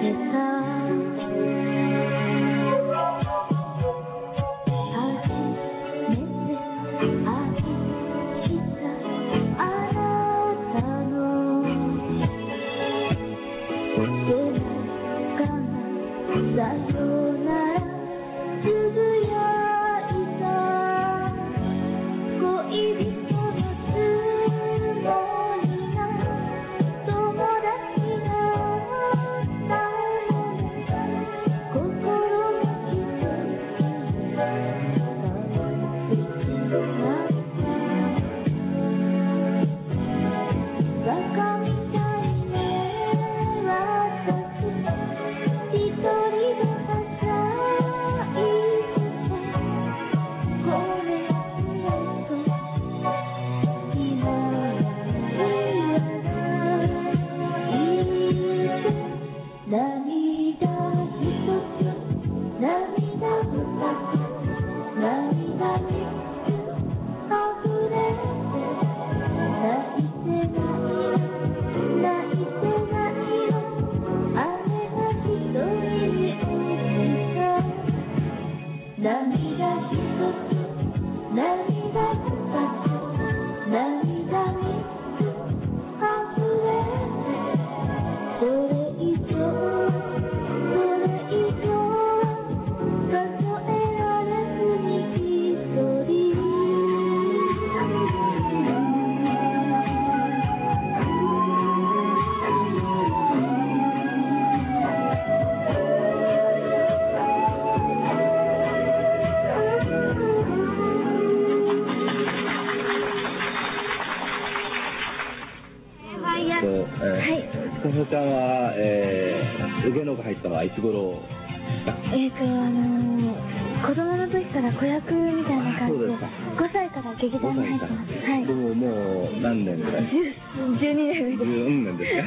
司ちゃんは、芸能界入ったのはいつ頃ですか？ 子供の時から子役みたいな感じで、5歳から劇団に入ってます。はい。 でももう何年ぐらい ？12年です。 12年です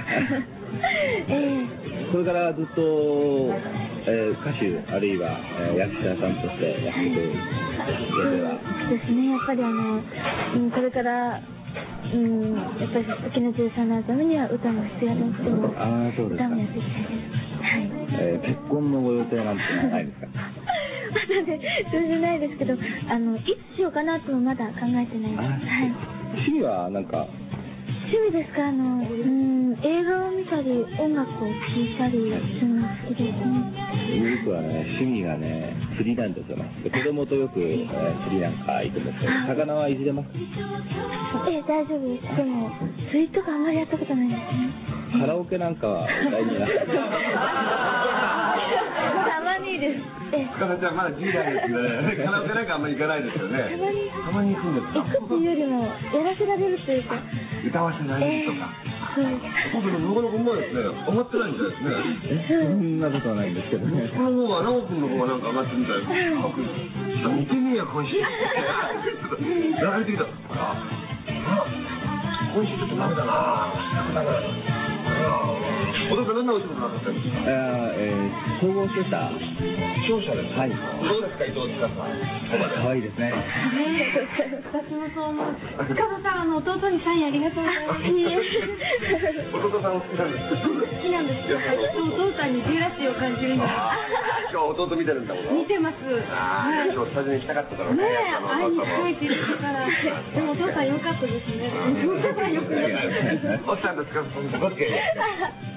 か？それからずっと、歌手あるいは、役者さんとしてやっていく上では、 そうですね、やっぱりこれからやっぱり時の13になるためには歌も必要ですけど、歌もやっていきたいです。はい。 結婚のご予定なんてのはないですか？ まだね、全然ないですけど、いつしようかなともまだ考えてないです。はい。 趣味はなんか？ 趣味ですか？映画を見たり、音楽を聴いたりするの好きですね。 僕はね、趣味がね、釣りなんですよね。子供とよく、釣りなんか行くんですけど、魚はいじれますか？ 大丈夫です。でも、釣りとかあんまりやったことないんですね。 カラオケなんかは大事な。 たまにです。 塚田ちゃんまだ10代ですね。カラオケなんかあんまり行かないですよね。たまに行くんですか？ 行くっていうよりも、やらせられるというか。 歌わせられるとか。僕のなかなかうまいですね。上がってないみたいですね。 そんなことはないんですけどね。 この方が、直君の方がなんか上がってるみたいです。似てねえや、今週。やられてきた。今週ちょっとダメだな。お父さん何のお仕事なんですか？ 総合商社。 商社です。 はい。 どうですか、伊藤塚さん。 可愛いですね。 私もそう思う。塚田さん、弟にサインありがとうございます。 弟さん好きなんですか？ 好きなんです。お父さんにジェラシーを感じるんです。 今日弟見てるんだもん。 見てます。 今日スタジオに来たかったからね。 会いに帰ってきたから。でもお父さん良かったですね。お父さん良くない。 おっさんですか？